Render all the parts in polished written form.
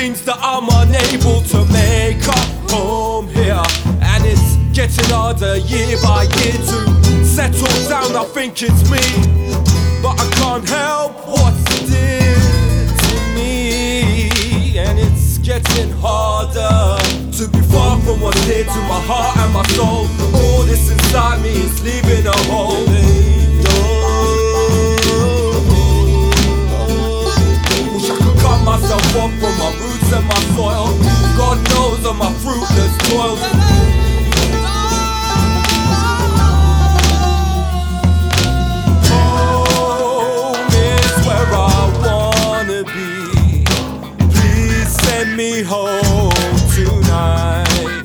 means that I'm unable to make a home here, and it's getting harder year by year to settle down. I think it's me, but I can't help what's dear to me, and it's getting harder to be far from what's dear to my heart and my soul. All this inside me is leaving a hole. Wish I could cut myself off from my roots and my soil. God knows of my fruitless toils. Home is where I wanna be. Please send me home tonight.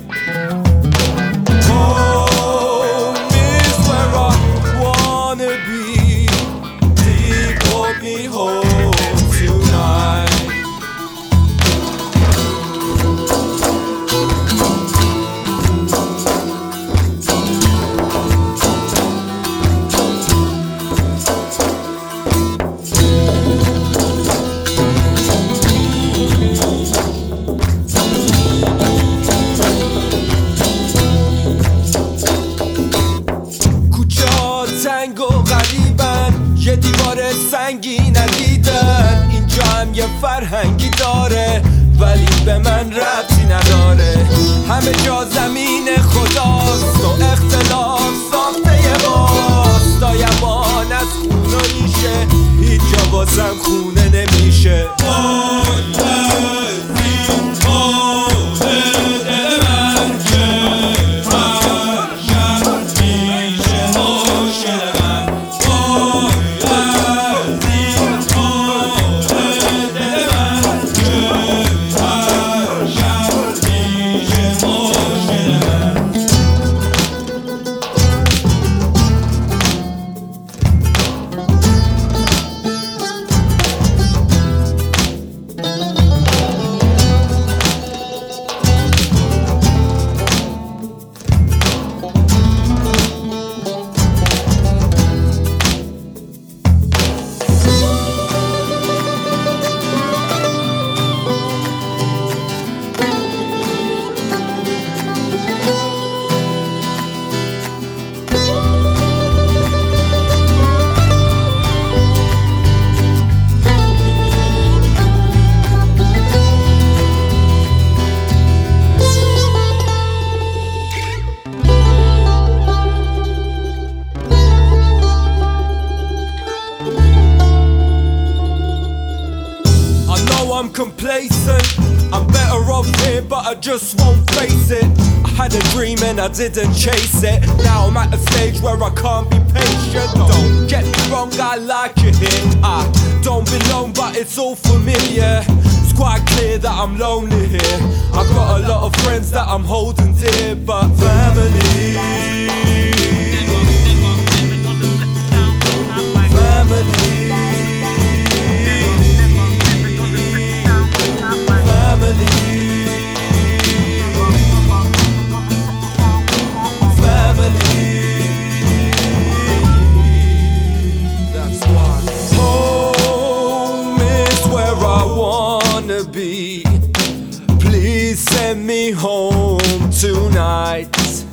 Home is where I wanna be. Deport me home tonight. تنگ و غریبن، یه دیوار سنگی ندیدن. اینجا هم یه فرهنگی داره ولی به من ربطی نداره. همه جا زمین خداست و اختلاف ساخته باست. دایمان از خون و ریشه، هیچ جا واسم خونه نمیشه. I'm complacent, I'm better off here, but I just won't face it. I had a dream and I didn't chase it. Now I'm at a stage where I can't be patient. Don't get me wrong, I like it here. I don't belong, but it's all familiar. It's quite clear that I'm lonely here. I've got a lot of friends that I'm holding dear, but family, be. Please send me home tonight.